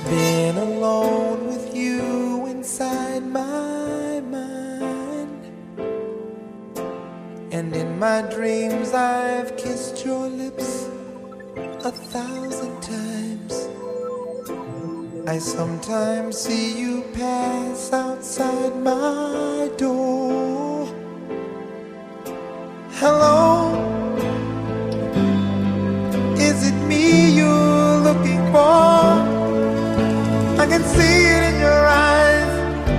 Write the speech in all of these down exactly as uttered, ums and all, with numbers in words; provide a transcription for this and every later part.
been alone with you inside my mind, and in my dreams I've kissed your lips a thousand times. I sometimes see you pass outside my door. Hello, is it me you're looking for? I can see it in your eyes,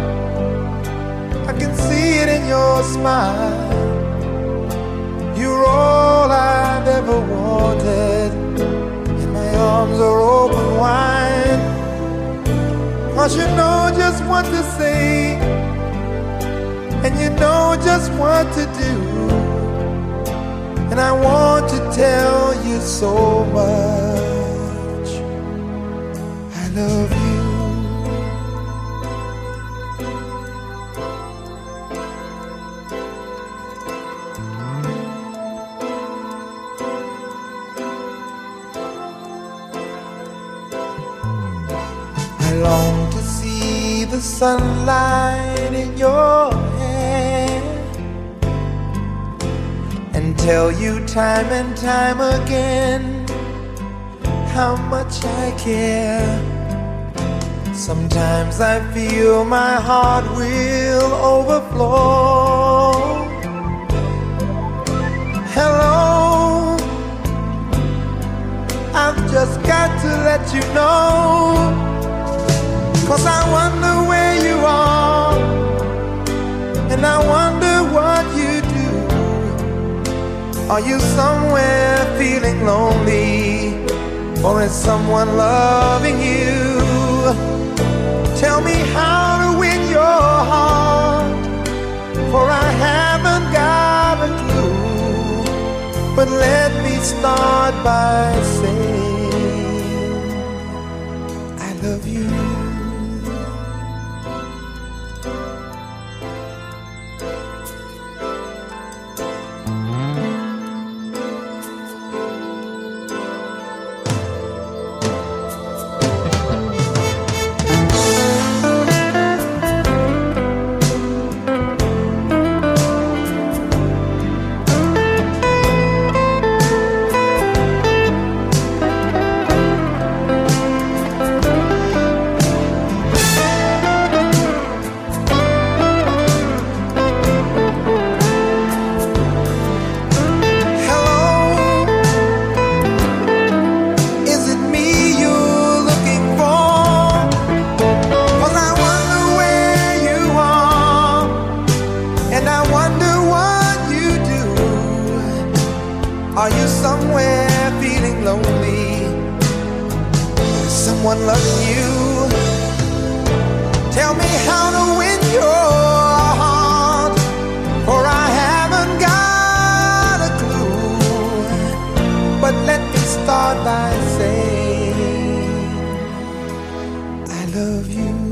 I can see it in your smile. You're all I've ever wanted, and my arms are open wide. 'Cause you know just what to say, and you know just what to do, and I want to tell you so much I love you. I long to see the sunlight in your hair and tell you time and time again how much I care. Sometimes I feel my heart will overflow. Hello, I've just got to let you know, 'cause I wonder where you are, and I wonder what you do. Are you somewhere feeling lonely, or is someone loving you? Tell me how to win your heart, for I haven't got a clue. But let me start by saying I love you. Are you somewhere feeling lonely? Is someone loving you? Tell me how to win your heart, for I haven't got a clue. But let me start by saying I love you.